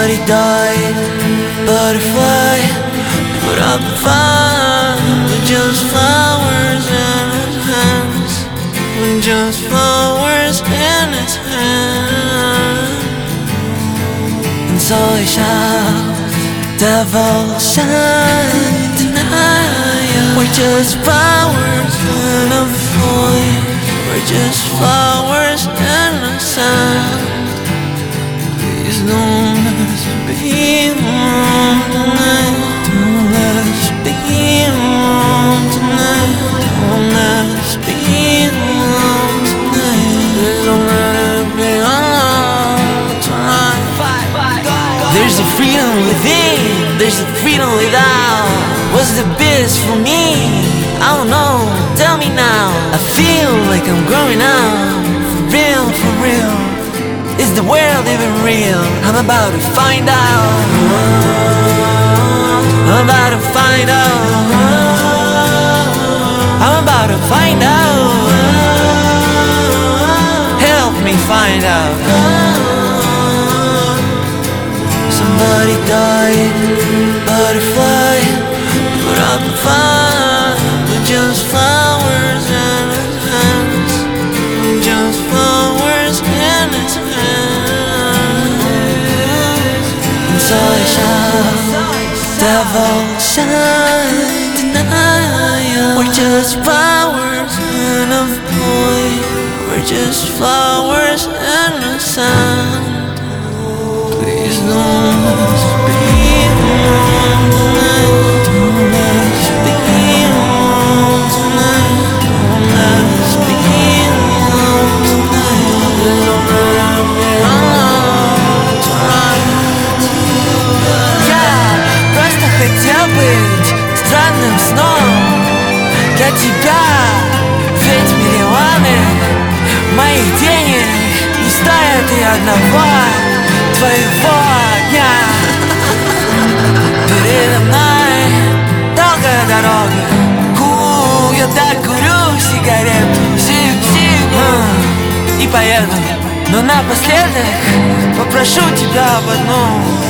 Somebody died, butterfly put up a fire with just flowers in his hands, with just flowers in his hands. And so he shouts, devil shine tonight. We're just flowers in a void, we're just flowers in the sand. Please don't let us be alone tonight. Don't let us be alone tonight. Don't let us be alone tonight. Please don't let us be alone tonight. There's a freedom within, there's a freedom without. What's the best for me? I don't know, tell me now. I feel like I'm growing up, for real, for real. Is the world even real? I'm about to find out. I'm about to find out. I'm about to find out. Help me find out. Somebody died, butterfly put up a fire with just flowers in his hands, with just flowers in his hands. And so I shout, devil shine tonight. We're just flowers in a void, we're just flowers in the sand. Please don't let us be alone tonight. Don't let us be alone tonight. Don't let us be alone tonight. Please don't let us be alone tonight. Я просто хотел быть странным сном для тебя, ведь миллионы моих денег не стоят и одного твоего дня. Передо мной долгая дорога, я так курю сигарету, и поеду. Но напоследок попрошу тебя об одном.